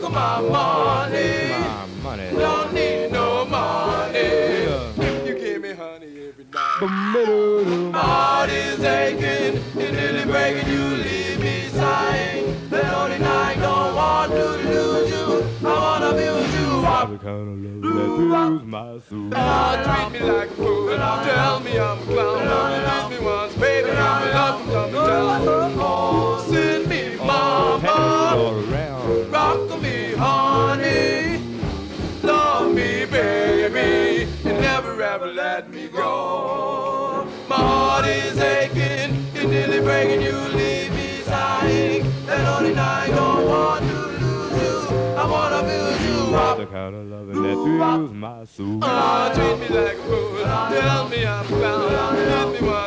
of my money. Don't need no money. If you give me honey every night. My heart is aching, it's nearly breaking. You leave me sighing. The only night don't want to lose you. I wanna abuse you. I'm the kind of love that fills my soul. Treat me like a fool. Tell me I'm a clown. Kiss me once, baby. I'm in love from time to time. Oh, send me mama. Rock me, honey. Love me, baby. And never ever let me go. My heart is aching. It's nearly breaking. You leave me sighing. That only night don't want to lose you. I wanna abuse you. The kind of love that fills my soul. Treat me like a fool. Tell me I'm a clown. Hit me once.